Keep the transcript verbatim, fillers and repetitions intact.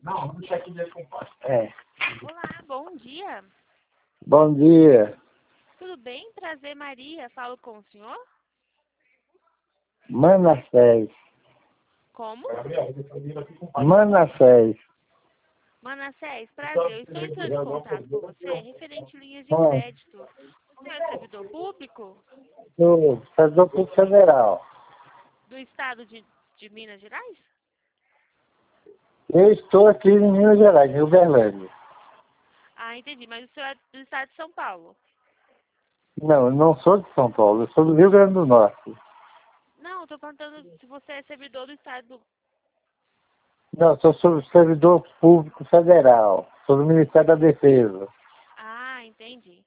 Não, vamos deixar aqui dentro com o pai. É. Olá, bom dia. Bom dia. Tudo bem? Prazer, Maria. Falo com o senhor? Manassés. Como? Manassés. Manassés, prazer. Eu estou entrando em contato com você referente a linhas de Ah. crédito. O senhor é servidor público Do servidor público federal. do estado de, de Minas Gerais? Eu estou aqui em Minas Gerais, em Uberlândia. Ah, entendi. Mas o senhor é do estado de São Paulo? Não, eu não sou de São Paulo, eu sou do Rio Grande do Norte. Não, estou perguntando se você é servidor do estado do... Não, eu sou servidor público federal. Sou do Ministério da Defesa. Ah, entendi.